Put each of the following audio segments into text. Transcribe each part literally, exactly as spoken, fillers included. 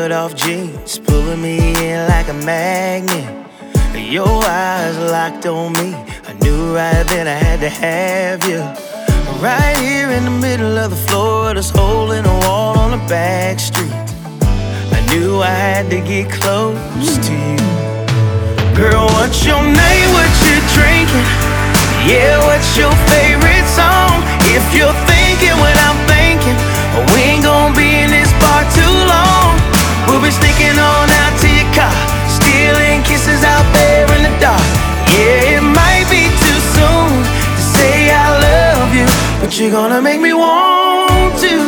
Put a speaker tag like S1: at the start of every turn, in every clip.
S1: cut-off jeans pulling me in like a magnet. Your eyes locked on me. I knew right then I had to have you. Right here in the middle of the floor, this hole in the wall on the back street. I knew I had to get close to you. Girl, what's your name? What you drinking? Yeah, what's your favorite song? If you're thinking what I'm thinking, we ain't gonna be in this bar too long. We'll be sneaking on out to your car, stealing kisses out there in the dark. Yeah, it might be too soon to say I love you, but you're gonna make me want to.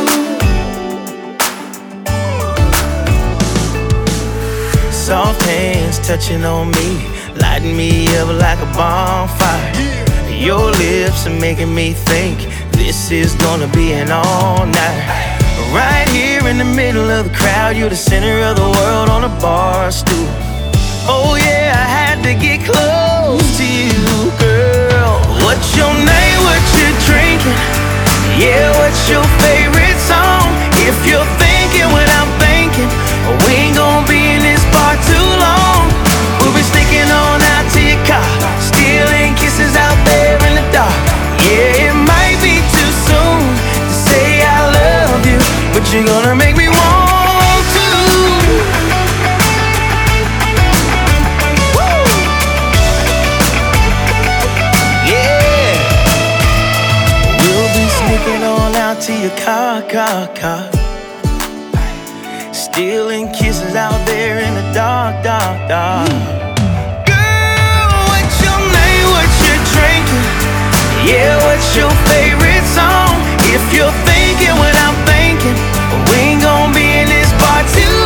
S1: Soft hands touching on me, lighting me up like a bonfire. Your lips are making me think this is gonna be an all night. Right here in the middle of the crowd, you're the center of the world on a bar stool. Oh yeah, I had to get close to you, girl. What's your name? What you drinking? Yeah, what's your favorite song? If you're thinking what I'm thinking, we ain't gonna be in this bar too long. We'll be sneaking on out to your car, stealing kisses out there in the dark. Yeah, it might be too soon to say I love you, but you're gonna make me want to. Woo! Yeah, we'll be sneaking on out to your car, car, car, stealing kisses out there in the dark, dark, dark. Girl, what's your name? What you drinking? Yeah, what's your favorite song? If you're thinking what I'm thinking, we ain't gonna be in this bar too